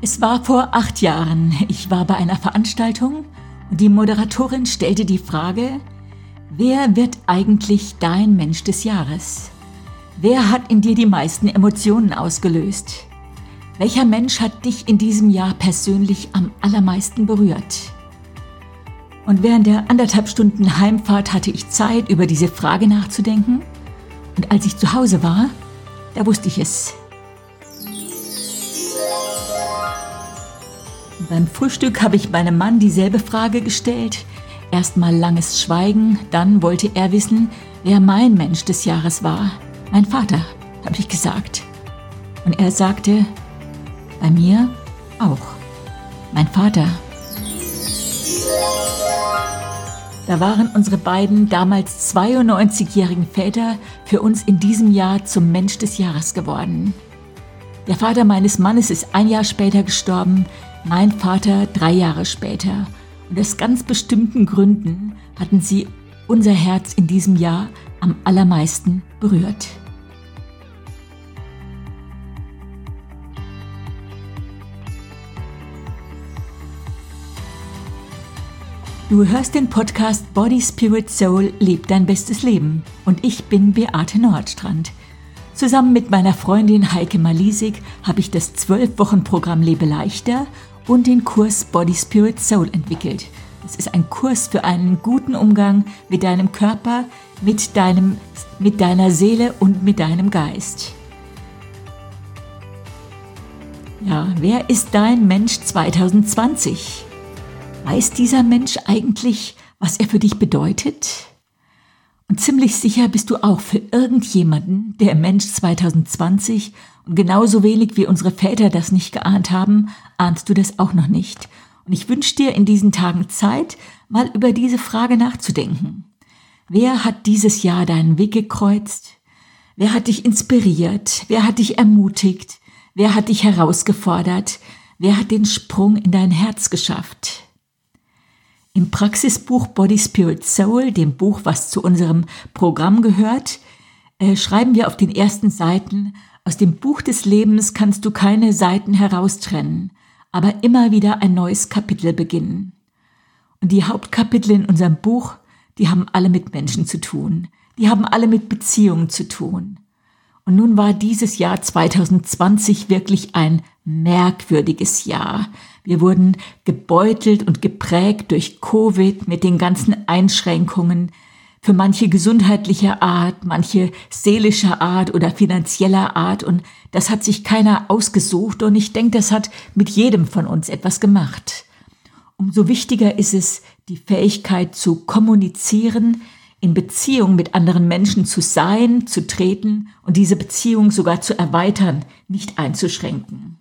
Es war vor 8 Jahren. Ich war bei einer Veranstaltung und die Moderatorin stellte die Frage: Wer wird eigentlich dein Mensch des Jahres? Wer hat in dir die meisten Emotionen ausgelöst? Welcher Mensch hat dich in diesem Jahr persönlich am allermeisten berührt? Und während der 1,5 Stunden Heimfahrt hatte ich Zeit, über diese Frage nachzudenken. Und als ich zu Hause war, da wusste ich es. Beim Frühstück habe ich meinem Mann dieselbe Frage gestellt. Erstmal langes Schweigen, dann wollte er wissen, wer mein Mensch des Jahres war. Mein Vater, habe ich gesagt. Und er sagte, bei mir auch. Mein Vater. Da waren unsere beiden damals 92-jährigen Väter für uns in diesem Jahr zum Mensch des Jahres geworden. Der Vater meines Mannes ist 1 Jahr später gestorben, mein Vater 3 Jahre später. Und aus ganz bestimmten Gründen hatten sie unser Herz in diesem Jahr am allermeisten berührt. Du hörst den Podcast Body, Spirit, Soul, leb dein bestes Leben. Und ich bin Beate Nordstrand. Zusammen mit meiner Freundin Heike Malisik habe ich das 12-Wochen-Programm Lebe leichter und den Kurs Body, Spirit, Soul entwickelt. Es ist ein Kurs für einen guten Umgang mit deinem Körper, mit deiner Seele und mit deinem Geist. Ja, wer ist dein Mensch 2020? Weiß dieser Mensch eigentlich, was er für dich bedeutet? Und ziemlich sicher bist du auch für irgendjemanden der Mensch 2020 und genauso wenig wie unsere Väter das nicht geahnt haben, ahnst du das auch noch nicht. Und ich wünsche dir in diesen Tagen Zeit, mal über diese Frage nachzudenken. Wer hat dieses Jahr deinen Weg gekreuzt? Wer hat dich inspiriert? Wer hat dich ermutigt? Wer hat dich herausgefordert? Wer hat den Sprung in dein Herz geschafft? Im Praxisbuch Body, Spirit, Soul, dem Buch, was zu unserem Programm gehört, schreiben wir auf den ersten Seiten: Aus dem Buch des Lebens kannst du keine Seiten heraustrennen, aber immer wieder ein neues Kapitel beginnen. Und die Hauptkapitel in unserem Buch, die haben alle mit Menschen zu tun. Die haben alle mit Beziehungen zu tun. Und nun war dieses Jahr 2020 wirklich ein merkwürdiges Jahr. Wir wurden gebeutelt und geprägt durch Covid mit den ganzen Einschränkungen, für manche gesundheitlicher Art, manche seelischer Art oder finanzieller Art. Und das hat sich keiner ausgesucht und ich denke, das hat mit jedem von uns etwas gemacht. Umso wichtiger ist es, die Fähigkeit zu kommunizieren, in Beziehung mit anderen Menschen zu sein, zu treten und diese Beziehung sogar zu erweitern, nicht einzuschränken.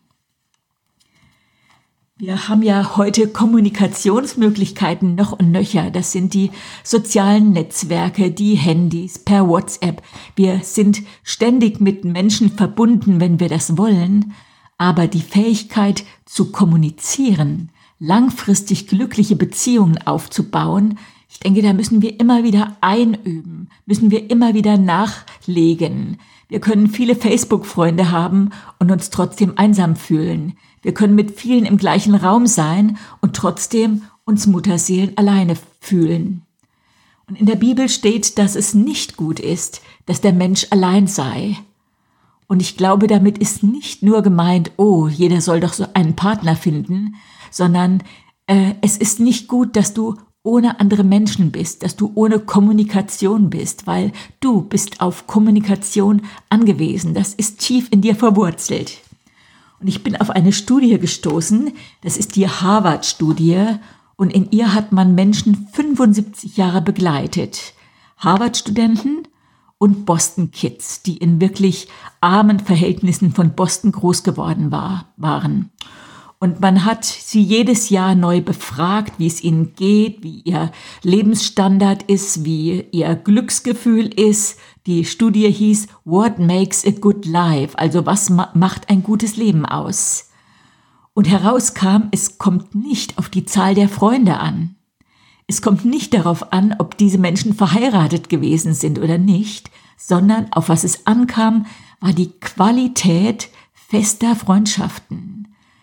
Wir haben ja heute Kommunikationsmöglichkeiten noch und nöcher. Das sind die sozialen Netzwerke, die Handys, per WhatsApp. Wir sind ständig mit Menschen verbunden, wenn wir das wollen. Aber die Fähigkeit zu kommunizieren, langfristig glückliche Beziehungen aufzubauen, ich denke, da müssen wir immer wieder einüben, müssen wir immer wieder nachlegen. Wir können viele Facebook-Freunde haben und uns trotzdem einsam fühlen. Wir können mit vielen im gleichen Raum sein und trotzdem uns Mutterseelen alleine fühlen. Und in der Bibel steht, dass es nicht gut ist, dass der Mensch allein sei. Und ich glaube, damit ist nicht nur gemeint, oh, jeder soll doch so einen Partner finden, sondern es ist nicht gut, dass du ohne andere Menschen bist, dass du ohne Kommunikation bist, weil du bist auf Kommunikation angewiesen. Das ist tief in dir verwurzelt. Und ich bin auf eine Studie gestoßen, das ist die Harvard-Studie, und in ihr hat man Menschen 75 Jahre begleitet. Harvard-Studenten und Boston-Kids, die in wirklich armen Verhältnissen von Boston groß geworden waren. Und man hat sie jedes Jahr neu befragt, wie es ihnen geht, wie ihr Lebensstandard ist, wie ihr Glücksgefühl ist. Die Studie hieß What makes a good life? Also was macht ein gutes Leben aus? Und herauskam, es kommt nicht auf die Zahl der Freunde an. Es kommt nicht darauf an, ob diese Menschen verheiratet gewesen sind oder nicht, sondern auf was es ankam, war die Qualität fester Freundschaften.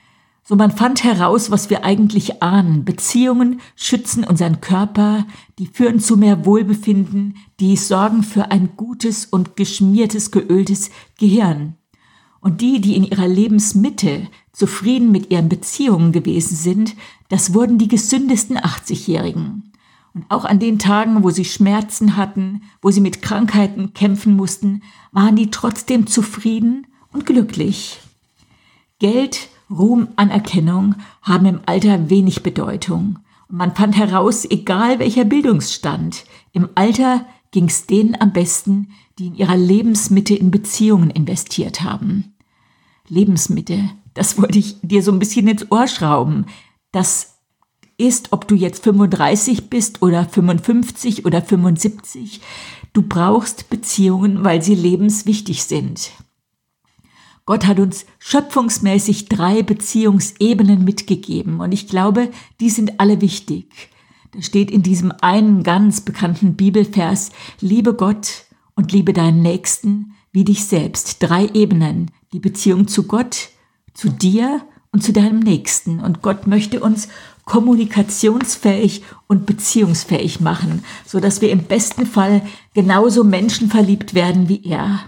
So, man fand heraus, was wir eigentlich ahnen. Beziehungen schützen unseren Körper, die führen zu mehr Wohlbefinden, die sorgen für ein gutes und geschmiertes, geöltes Gehirn. Und die in ihrer Lebensmitte zufrieden mit ihren Beziehungen gewesen sind, das wurden die gesündesten 80-Jährigen. Und auch an den Tagen, wo sie Schmerzen hatten, wo sie mit Krankheiten kämpfen mussten, waren die trotzdem zufrieden und glücklich. Geld, Ruhm, Anerkennung haben im Alter wenig Bedeutung. Und man fand heraus, egal welcher Bildungsstand, im Alter ging es denen am besten, die in ihrer Lebensmitte in Beziehungen investiert haben. Lebensmitte, das wollte ich dir so ein bisschen ins Ohr schrauben. Das ist, ob du jetzt 35 bist oder 55 oder 75, du brauchst Beziehungen, weil sie lebenswichtig sind. Gott hat uns schöpfungsmäßig 3 Beziehungsebenen mitgegeben und ich glaube, die sind alle wichtig. Da steht in diesem einen ganz bekannten Bibelvers, liebe Gott und liebe deinen Nächsten wie dich selbst. 3 Ebenen, die Beziehung zu Gott, zu dir und zu deinem Nächsten. Und Gott möchte uns kommunikationsfähig und beziehungsfähig machen, sodass wir im besten Fall genauso menschenverliebt werden wie er.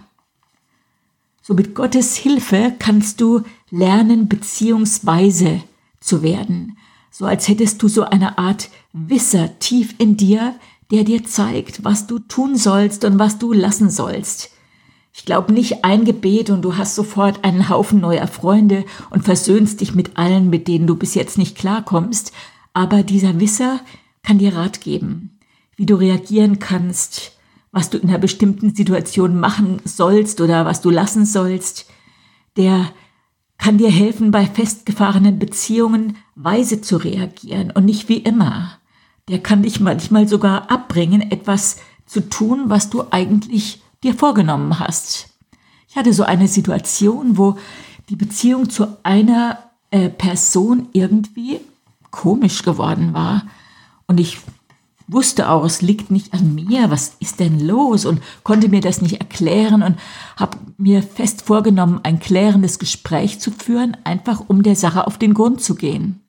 So mit Gottes Hilfe kannst du lernen, beziehungsweise zu werden. So als hättest du so eine Art Wisser tief in dir, der dir zeigt, was du tun sollst und was du lassen sollst. Ich glaube nicht ein Gebet und du hast sofort einen Haufen neuer Freunde und versöhnst dich mit allen, mit denen du bis jetzt nicht klarkommst. Aber dieser Wisser kann dir Rat geben, wie du reagieren kannst, was du in einer bestimmten Situation machen sollst oder was du lassen sollst. Der kann dir helfen, bei festgefahrenen Beziehungen weise zu reagieren und nicht wie immer. Der kann dich manchmal sogar abbringen, etwas zu tun, was du eigentlich dir vorgenommen hast. Ich hatte so eine Situation, wo die Beziehung zu einer Person irgendwie komisch geworden war. Und ich wusste auch, es liegt nicht an mir, was ist denn los? Und konnte mir das nicht erklären und habe mir fest vorgenommen, ein klärendes Gespräch zu führen, einfach um der Sache auf den Grund zu gehen.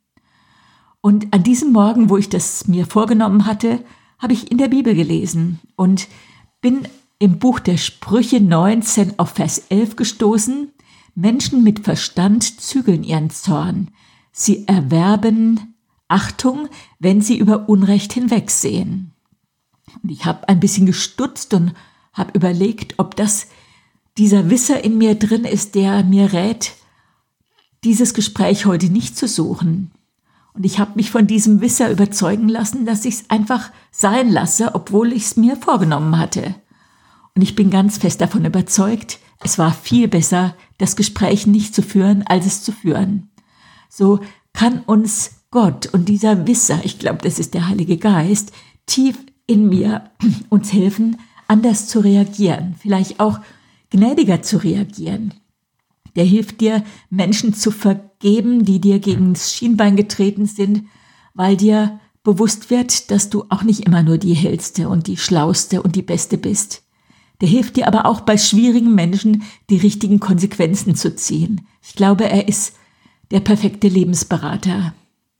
Und an diesem Morgen, wo ich das mir vorgenommen hatte, habe ich in der Bibel gelesen und bin im Buch der Sprüche 19 auf Vers 11 gestoßen. Menschen mit Verstand zügeln ihren Zorn. Sie erwerben Achtung, wenn sie über Unrecht hinwegsehen. Und ich habe ein bisschen gestutzt und habe überlegt, ob das dieser Wisser in mir drin ist, der mir rät, dieses Gespräch heute nicht zu suchen. Und ich habe mich von diesem Wisser überzeugen lassen, dass ich es einfach sein lasse, obwohl ich es mir vorgenommen hatte. Und ich bin ganz fest davon überzeugt, es war viel besser, das Gespräch nicht zu führen, als es zu führen. So kann uns Gott und dieser Wisser, ich glaube, das ist der Heilige Geist, tief in mir uns helfen, anders zu reagieren, vielleicht auch gnädiger zu reagieren. Der hilft dir, Menschen zu vergeben, die dir gegen das Schienbein getreten sind, weil dir bewusst wird, dass du auch nicht immer nur die Hellste und die Schlauste und die Beste bist. Der hilft dir aber auch bei schwierigen Menschen, die richtigen Konsequenzen zu ziehen. Ich glaube, er ist der perfekte Lebensberater.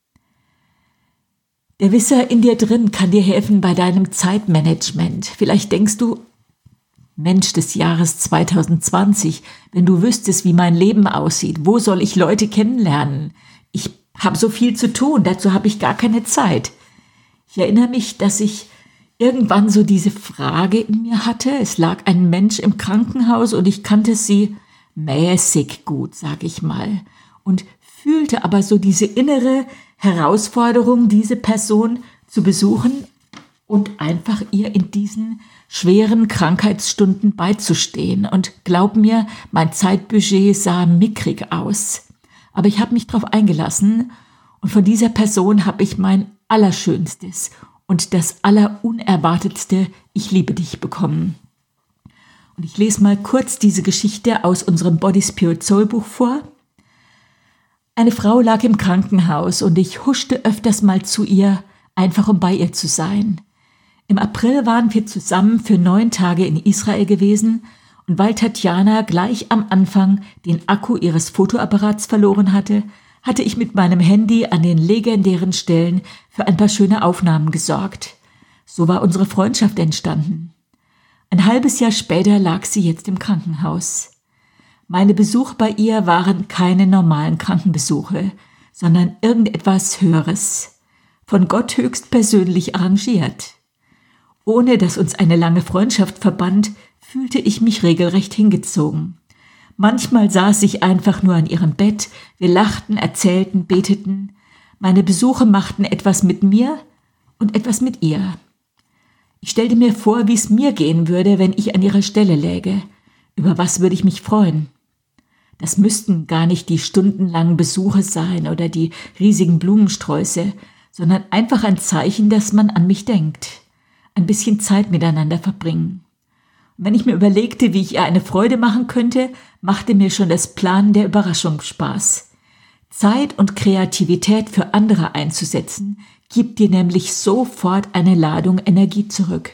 Der Wisser in dir drin kann dir helfen bei deinem Zeitmanagement. Vielleicht denkst du, Mensch des Jahres 2020, wenn du wüsstest, wie mein Leben aussieht, wo soll ich Leute kennenlernen? Ich habe so viel zu tun, dazu habe ich gar keine Zeit. Ich erinnere mich, dass ich irgendwann so diese Frage in mir hatte. Es lag ein Mensch im Krankenhaus und ich kannte sie mäßig gut, sage ich mal, und fühlte aber so diese innere Herausforderung, diese Person zu besuchen und einfach ihr in diesen schweren Krankheitsstunden beizustehen. Und glaub mir, mein Zeitbudget sah mickrig aus. Aber ich habe mich darauf eingelassen und von dieser Person habe ich mein Allerschönstes und das Allerunerwartetste Ich liebe dich bekommen. Und ich lese mal kurz diese Geschichte aus unserem Body Spirit Soul Buch vor. Eine Frau lag im Krankenhaus und ich huschte öfters mal zu ihr, einfach um bei ihr zu sein. Im April waren wir zusammen für 9 Tage in Israel gewesen und weil Tatjana gleich am Anfang den Akku ihres Fotoapparats verloren hatte, hatte ich mit meinem Handy an den legendären Stellen für ein paar schöne Aufnahmen gesorgt. So war unsere Freundschaft entstanden. Ein halbes Jahr später lag sie jetzt im Krankenhaus. Meine Besuche bei ihr waren keine normalen Krankenbesuche, sondern irgendetwas Höheres, von Gott höchstpersönlich arrangiert. Ohne dass uns eine lange Freundschaft verband, fühlte ich mich regelrecht hingezogen. Manchmal saß ich einfach nur an ihrem Bett, wir lachten, erzählten, beteten. Meine Besuche machten etwas mit mir und etwas mit ihr. Ich stellte mir vor, wie es mir gehen würde, wenn ich an ihrer Stelle läge. Über was würde ich mich freuen? Das müssten gar nicht die stundenlangen Besuche sein oder die riesigen Blumensträuße, sondern einfach ein Zeichen, dass man an mich denkt. Ein bisschen Zeit miteinander verbringen. Und wenn ich mir überlegte, wie ich ihr eine Freude machen könnte, machte mir schon das Planen der Überraschung Spaß. Zeit und Kreativität für andere einzusetzen, gibt dir nämlich sofort eine Ladung Energie zurück.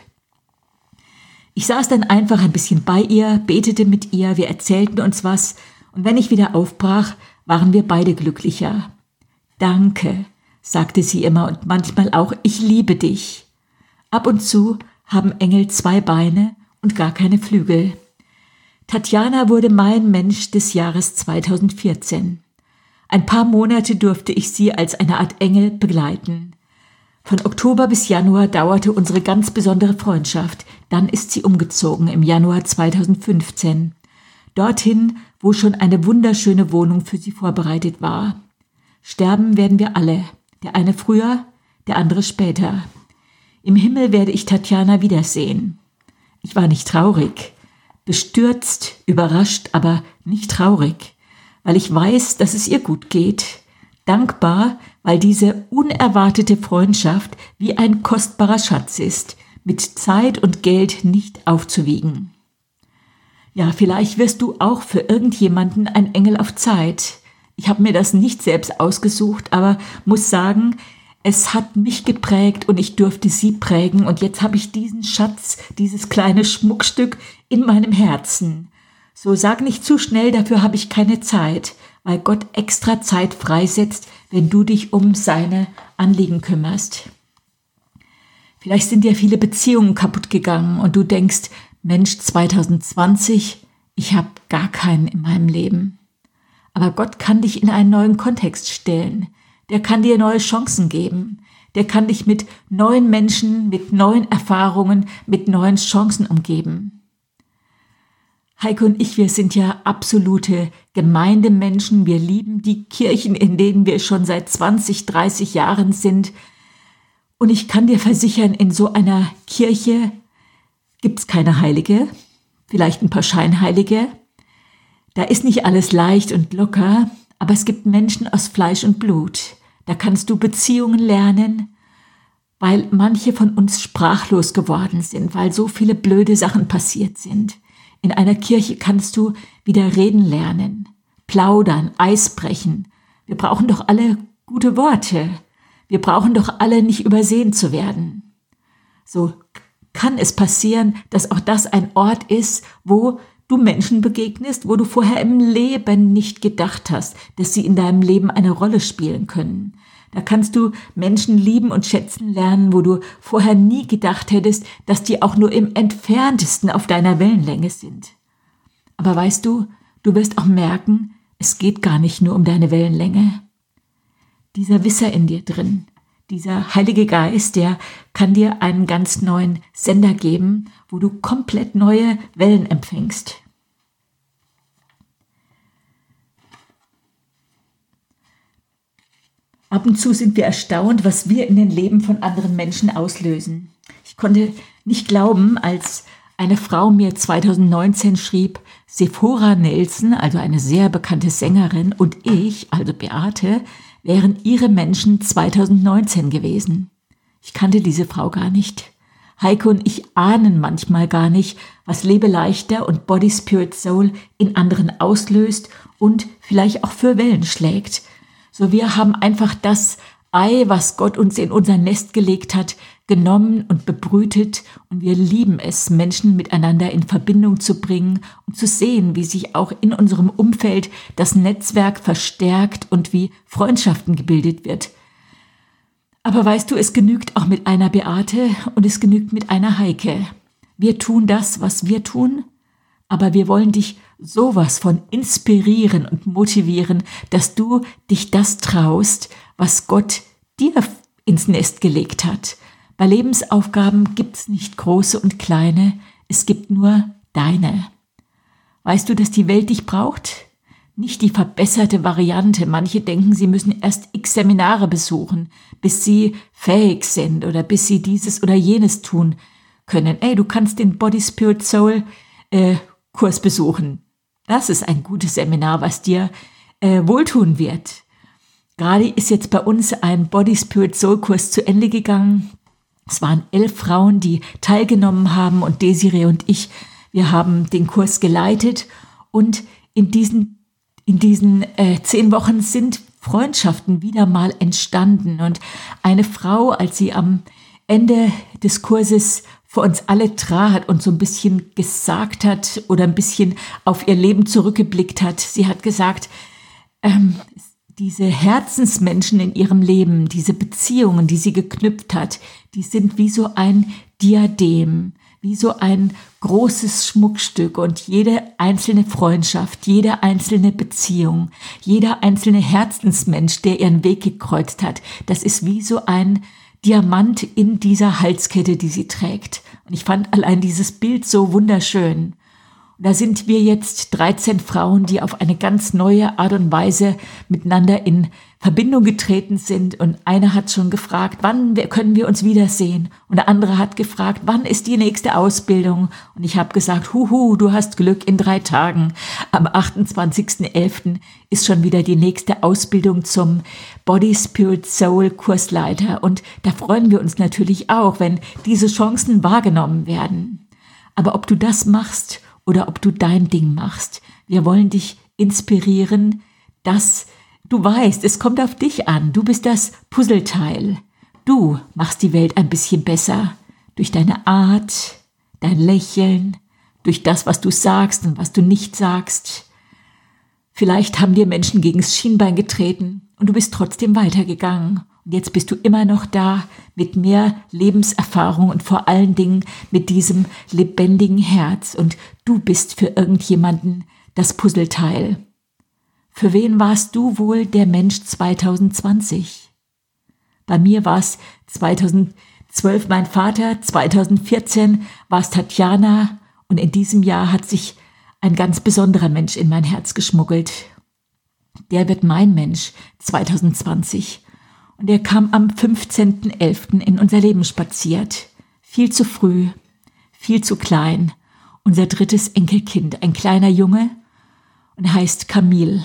Ich saß dann einfach ein bisschen bei ihr, betete mit ihr, wir erzählten uns was und wenn ich wieder aufbrach, waren wir beide glücklicher. Danke, sagte sie immer und manchmal auch, ich liebe dich. Ab und zu haben Engel 2 Beine und gar keine Flügel. Tatjana wurde mein Mensch des Jahres 2014. Ein paar Monate durfte ich sie als eine Art Engel begleiten. Von Oktober bis Januar dauerte unsere ganz besondere Freundschaft. Dann ist sie umgezogen im Januar 2015. Dorthin, wo schon eine wunderschöne Wohnung für sie vorbereitet war. Sterben werden wir alle. Der eine früher, der andere später. Im Himmel werde ich Tatjana wiedersehen. Ich war nicht traurig. Bestürzt, überrascht, aber nicht traurig. Weil ich weiß, dass es ihr gut geht. Dankbar, weil diese unerwartete Freundschaft wie ein kostbarer Schatz ist, mit Zeit und Geld nicht aufzuwiegen. Ja, vielleicht wirst du auch für irgendjemanden ein Engel auf Zeit. Ich habe mir das nicht selbst ausgesucht, aber muss sagen, es hat mich geprägt und ich durfte sie prägen und jetzt habe ich diesen Schatz, dieses kleine Schmuckstück in meinem Herzen. So sag nicht zu schnell, dafür habe ich keine Zeit, weil Gott extra Zeit freisetzt, wenn du dich um seine Anliegen kümmerst. Vielleicht sind dir viele Beziehungen kaputt gegangen und du denkst, Mensch, 2020, ich habe gar keinen in meinem Leben. Aber Gott kann dich in einen neuen Kontext stellen. Der kann dir neue Chancen geben. Der kann dich mit neuen Menschen, mit neuen Erfahrungen, mit neuen Chancen umgeben. Heike und ich, wir sind ja absolute Gemeindemenschen. Wir lieben die Kirchen, in denen wir schon seit 20, 30 Jahren sind. Und ich kann dir versichern, in so einer Kirche gibt's keine Heilige, vielleicht ein paar Scheinheilige. Da ist nicht alles leicht und locker, aber es gibt Menschen aus Fleisch und Blut. Da kannst du Beziehungen lernen, weil manche von uns sprachlos geworden sind, weil so viele blöde Sachen passiert sind. In einer Kirche kannst du wieder reden lernen, plaudern, Eis brechen. Wir brauchen doch alle gute Worte. Wir brauchen doch alle nicht übersehen zu werden. So kann es passieren, dass auch das ein Ort ist, wo du Menschen begegnest, wo du vorher im Leben nicht gedacht hast, dass sie in deinem Leben eine Rolle spielen können. Da kannst du Menschen lieben und schätzen lernen, wo du vorher nie gedacht hättest, dass die auch nur im Entferntesten auf deiner Wellenlänge sind. Aber weißt du, du wirst auch merken, es geht gar nicht nur um deine Wellenlänge. Dieser Wisser in dir drin, dieser Heilige Geist, der kann dir einen ganz neuen Sender geben, wo du komplett neue Wellen empfängst. Ab und zu sind wir erstaunt, was wir in den Leben von anderen Menschen auslösen. Ich konnte nicht glauben, als eine Frau mir 2019 schrieb, Sephora Nelson, also eine sehr bekannte Sängerin, und ich, also Beate, wären ihre Menschen 2019 gewesen. Ich kannte diese Frau gar nicht. Heike und ich ahnen manchmal gar nicht, was Lebe leichter und Body, Spirit, Soul in anderen auslöst und vielleicht auch für Wellen schlägt. So wir haben einfach das Ei, was Gott uns in unser Nest gelegt hat, genommen und bebrütet und wir lieben es, Menschen miteinander in Verbindung zu bringen und zu sehen, wie sich auch in unserem Umfeld das Netzwerk verstärkt und wie Freundschaften gebildet wird. Aber weißt du, es genügt auch mit einer Beate und es genügt mit einer Heike. Wir tun das, was wir tun, aber wir wollen dich sowas von inspirieren und motivieren, dass du dich das traust, was Gott dir ins Nest gelegt hat. Bei Lebensaufgaben gibt's nicht große und kleine, es gibt nur deine. Weißt du, dass die Welt dich braucht? Nicht die verbesserte Variante. Manche denken, sie müssen erst x Seminare besuchen, bis sie fähig sind oder bis sie dieses oder jenes tun können. Du kannst den Body, Spirit, Soul Kurs besuchen. Das ist ein gutes Seminar, was dir wohltun wird. Gerade ist jetzt bei uns ein Body, Spirit, Soul Kurs zu Ende gegangen. Es waren 11 Frauen, die teilgenommen haben und Desiree und ich, wir haben den Kurs geleitet und in diesen 10 Wochen sind Freundschaften wieder mal entstanden und eine Frau, als sie am Ende des Kurses vor uns alle trat und so ein bisschen gesagt hat oder ein bisschen auf ihr Leben zurückgeblickt hat, sie hat gesagt, diese Herzensmenschen in ihrem Leben, diese Beziehungen, die sie geknüpft hat, die sind wie so ein Diadem, wie so ein großes Schmuckstück und jede einzelne Freundschaft, jede einzelne Beziehung, jeder einzelne Herzensmensch, der ihren Weg gekreuzt hat, das ist wie so ein Diamant in dieser Halskette, die sie trägt. Und ich fand allein dieses Bild so wunderschön. Da sind wir jetzt 13 Frauen, die auf eine ganz neue Art und Weise miteinander in Verbindung getreten sind. Und eine hat schon gefragt, wann können wir uns wiedersehen? Und der andere hat gefragt, wann ist die nächste Ausbildung? Und ich habe gesagt, du hast Glück, in 3 Tagen. Am 28.11. ist schon wieder die nächste Ausbildung zum Body, Spirit, Soul Kursleiter. Und da freuen wir uns natürlich auch, wenn diese Chancen wahrgenommen werden. Aber ob du das machst oder ob du dein Ding machst. Wir wollen dich inspirieren, dass du weißt, es kommt auf dich an. Du bist das Puzzleteil. Du machst die Welt ein bisschen besser durch deine Art, dein Lächeln, durch das, was du sagst und was du nicht sagst. Vielleicht haben dir Menschen gegens Schienbein getreten und du bist trotzdem weitergegangen. Und jetzt bist du immer noch da mit mehr Lebenserfahrung und vor allen Dingen mit diesem lebendigen Herz. Und du bist für irgendjemanden das Puzzleteil. Für wen warst du wohl der Mensch 2020? Bei mir war es 2012 mein Vater, 2014 war es Tatjana und in diesem Jahr hat sich ein ganz besonderer Mensch in mein Herz geschmuggelt. Der wird mein Mensch 2020. Und er kam am 15.11. in unser Leben spaziert. Viel zu früh, viel zu klein. Unser 3. Enkelkind, ein kleiner Junge und er heißt Camille.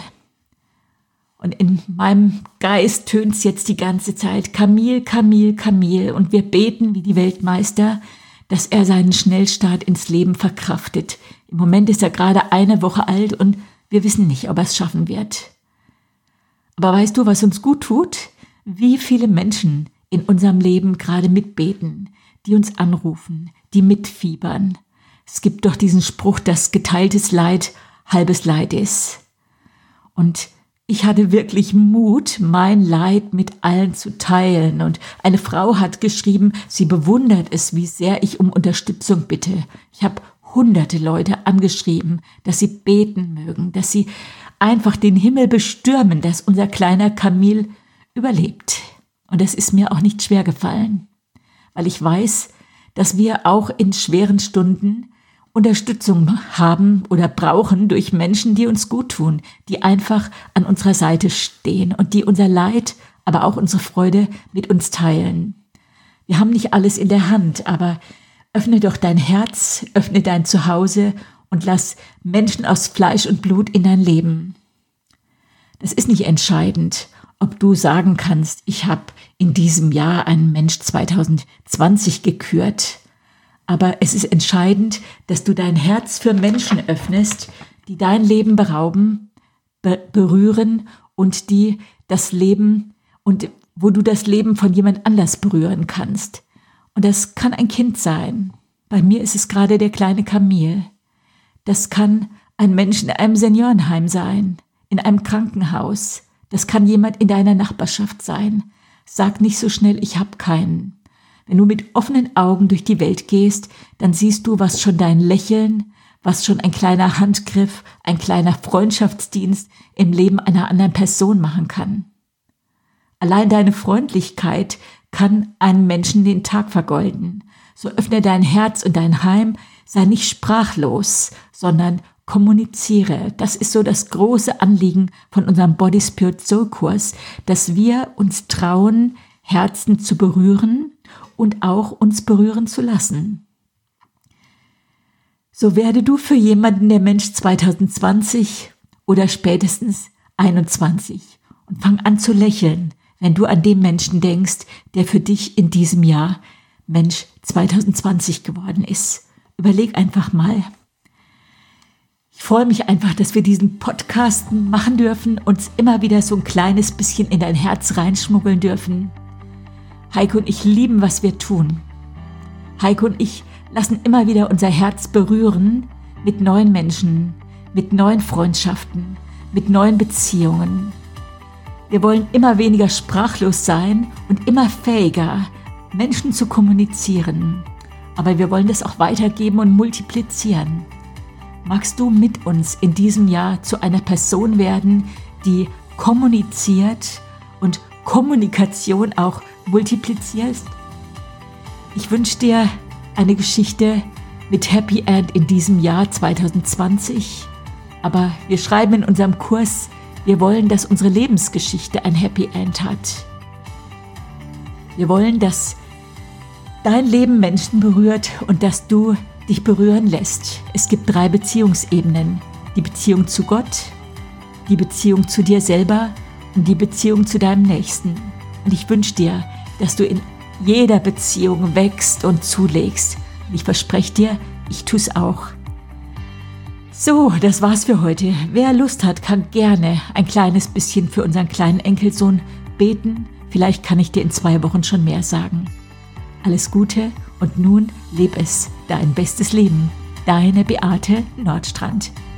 Und in meinem Geist tönt's jetzt die ganze Zeit, Camille, Camille, Camille. Und wir beten wie die Weltmeister, dass er seinen Schnellstart ins Leben verkraftet. Im Moment ist er gerade 1 Woche alt und wir wissen nicht, ob er es schaffen wird. Aber weißt du, was uns gut tut? Wie viele Menschen in unserem Leben gerade mitbeten, die uns anrufen, die mitfiebern. Es gibt doch diesen Spruch, dass geteiltes Leid halbes Leid ist. Und ich hatte wirklich Mut, mein Leid mit allen zu teilen. Und eine Frau hat geschrieben, sie bewundert es, wie sehr ich um Unterstützung bitte. Ich habe hunderte Leute angeschrieben, dass sie beten mögen, dass sie einfach den Himmel bestürmen, dass unser kleiner Camille überlebt. Und es ist mir auch nicht schwer gefallen, weil ich weiß, dass wir auch in schweren Stunden Unterstützung haben oder brauchen durch Menschen, die uns gut tun, die einfach an unserer Seite stehen und die unser Leid, aber auch unsere Freude mit uns teilen. Wir haben nicht alles in der Hand, aber öffne doch dein Herz, öffne dein Zuhause und lass Menschen aus Fleisch und Blut in dein Leben. Das ist nicht entscheidend, ob du sagen kannst, ich habe in diesem Jahr einen Mensch 2020 gekürt. Aber es ist entscheidend, dass du dein Herz für Menschen öffnest, die dein Leben berühren und wo du das Leben von jemand anders berühren kannst. Und das kann ein Kind sein. Bei mir ist es gerade der kleine Kamil. Das kann ein Mensch in einem Seniorenheim sein, in einem Krankenhaus. Das kann jemand in deiner Nachbarschaft sein. Sag nicht so schnell, ich habe keinen. Wenn du mit offenen Augen durch die Welt gehst, dann siehst du, was schon dein Lächeln, was schon ein kleiner Handgriff, ein kleiner Freundschaftsdienst im Leben einer anderen Person machen kann. Allein deine Freundlichkeit kann einem Menschen den Tag vergolden. So öffne dein Herz und dein Heim, sei nicht sprachlos, sondern kommuniziere. Das ist so das große Anliegen von unserem Body Spirit Soul Kurs, dass wir uns trauen, Herzen zu berühren und auch uns berühren zu lassen. So werde du für jemanden der Mensch 2020 oder spätestens 21 und fang an zu lächeln, wenn du an den Menschen denkst, der für dich in diesem Jahr Mensch 2020 geworden ist. Überleg einfach mal. Ich freue mich einfach, dass wir diesen Podcast machen dürfen, uns immer wieder so ein kleines bisschen in dein Herz reinschmuggeln dürfen. Heike und ich lieben, was wir tun. Heike und ich lassen immer wieder unser Herz berühren mit neuen Menschen, mit neuen Freundschaften, mit neuen Beziehungen. Wir wollen immer weniger sprachlos sein und immer fähiger, Menschen zu kommunizieren. Aber wir wollen das auch weitergeben und multiplizieren. Magst du mit uns in diesem Jahr zu einer Person werden, die kommuniziert und Kommunikation auch multipliziert? Ich wünsche dir eine Geschichte mit Happy End in diesem Jahr 2020. Aber wir schreiben in unserem Kurs, wir wollen, dass unsere Lebensgeschichte ein Happy End hat. Wir wollen, dass dein Leben Menschen berührt und dass du dich berühren lässt. Es gibt 3 Beziehungsebenen. Die Beziehung zu Gott, die Beziehung zu dir selber und die Beziehung zu deinem Nächsten. Und ich wünsche dir, dass du in jeder Beziehung wächst und zulegst. Und ich verspreche dir, ich tue es auch. So, das war's für heute. Wer Lust hat, kann gerne ein kleines bisschen für unseren kleinen Enkelsohn beten. Vielleicht kann ich dir in 2 Wochen schon mehr sagen. Alles Gute und nun leb es, dein bestes Leben. Deine Beate Nordstrand.